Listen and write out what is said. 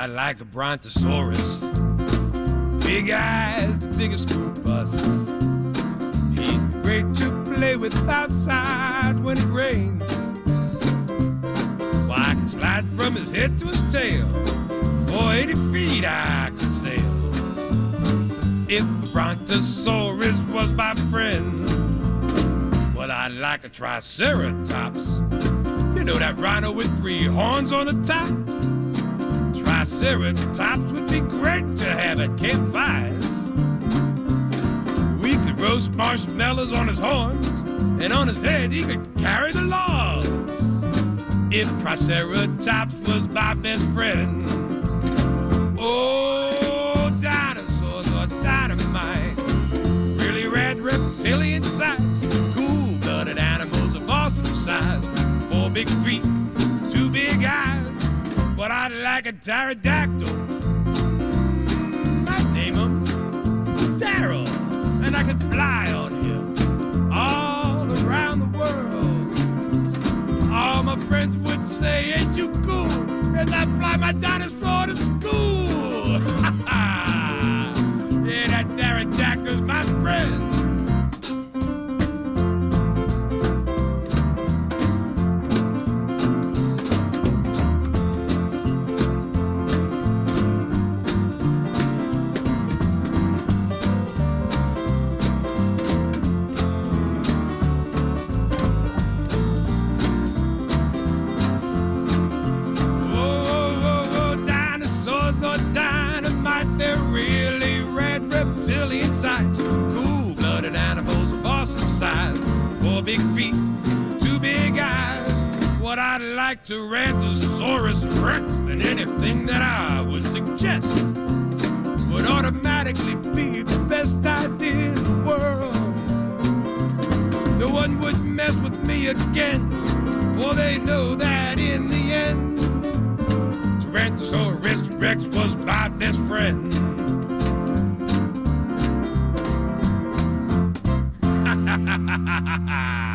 like a brontosaurus. Big eyes, the biggest school bus. He'd be great to play with outside when it rained. Well, I could slide from his head to his tail. For 80 feet I could sail. If the brontosaurus was my friend, well, I'd like a triceratops. You know that rhino with 3 horns on the top? Triceratops would be great to have at campfires. We could roast marshmallows on his horns, and on his head he could carry the logs. If Triceratops was my best friend. Oh, dinosaurs are dynamite. Really rad reptilian sights. Cool-blooded animals of awesome size. 4 big feet, 2 big eyes. But I'd like a pterodactyl. I'd name him Daryl, and I could fly on him all around the world. All my friends would say, ain't you cool, as I fly my dinosaur to school. Yeah, that pterodactyl's my friend. Cool-blooded animals of awesome size. 4 big feet, 2 big eyes. What I'd like to Tyrannosaurus Rex, then anything that I would suggest would automatically be the best idea in the world. No one would mess with me again, for they know that in the end Tyrannosaurus Rex was my best friend. Ha ha ha ha ha ha!